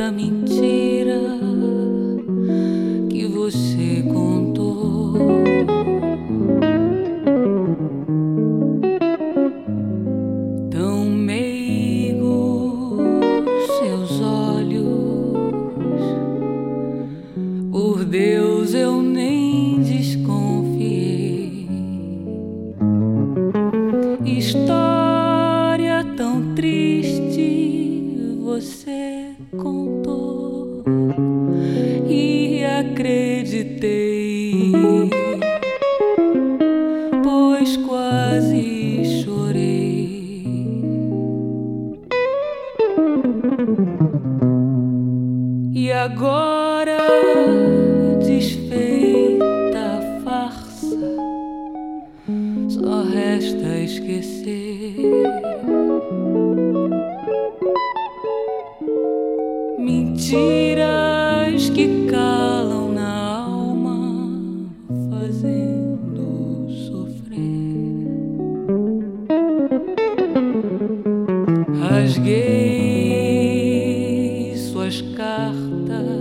tanta mentira que você contou. Tão meigos seus olhos, por Deus eu nem desconfiei. História tão triste você contou e acreditei, pois quase chorei. E agora, desfeita a farsa, só resta esquecer. Mentiras que calam na alma, fazendo sofrer. Rasguei suas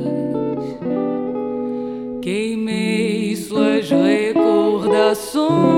cartas, queimei suas recordações.